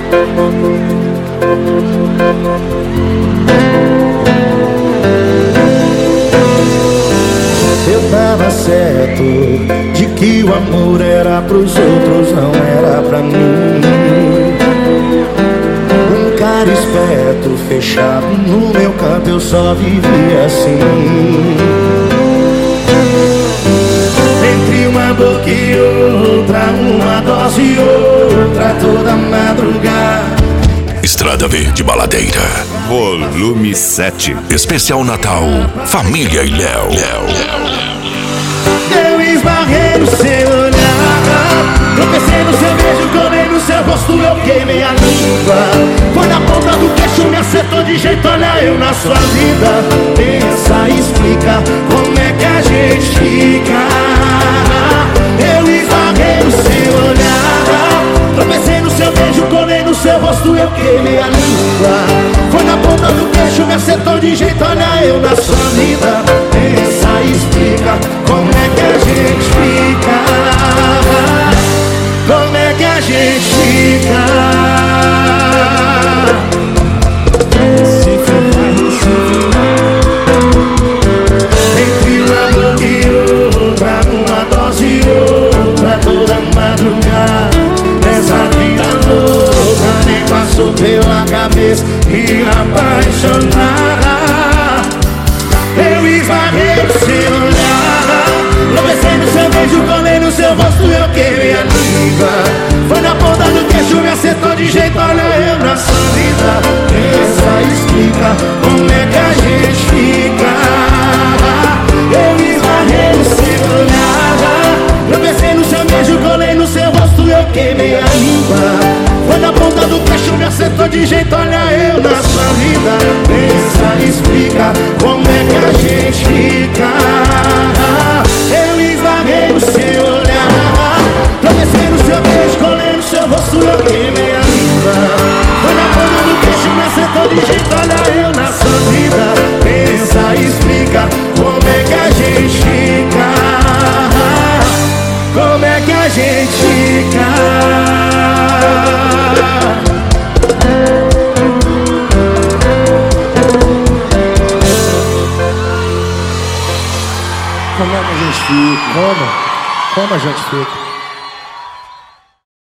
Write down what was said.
Eu tava certo de que o amor era pros outros, não era pra mim. Um cara esperto, fechado no meu canto, eu só vivia assim. Entre uma boca e outra, uma dose e outra, toda madrugada. Estrada Verde Baladeira, Volume 7. Especial Natal, Família e Léo. Eu esbarrei no seu olhar, tropecei no seu beijo, colei no seu rosto, eu queimei a língua. Foi na ponta do queixo, me acertou de jeito, olha eu na sua vida. Pensa, explica, como é que a gente fica. Eu esbarrei no seu olhar, tropecei no seu beijo, colei no seu rosto, eu queimei a língua. Foi na ponta do queixo, me acertou de jeito, olha eu na sua vida. Pensa, explica, como é que a gente fica. Como é que a gente fica. Entre uma boca e outra, uma dose e outra, toda madrugada. Essa vida louca nem passou pela cabeça me apaixonar. Eu esbarrei no seu olhar, tropecei no seu beijo, colei no seu rosto, eu queimei a língua. Foi na ponta do queixo, me acertou de jeito, olha eu na sua vida. Pensa, explica, como é que a gente fica. Eu esbarrei no seu olhar, tropecei no seu beijo, colei no seu rosto, eu queimei a língua. Foi na ponta do queixo, me acertou de jeito, olha eu na sua vida. Pensa, explica, como é que a gente fica. Eu esbarrei no seu olhar, tropecei no seu beijo, colei no seu rosto, eu queimei a língua. Foi na ponta do queixo, me acertou de jeito, olha eu na sua vida. Pensa, explica, como é que a gente fica. Como é que a gente fica. Como é que a gente fica? Como a gente fica?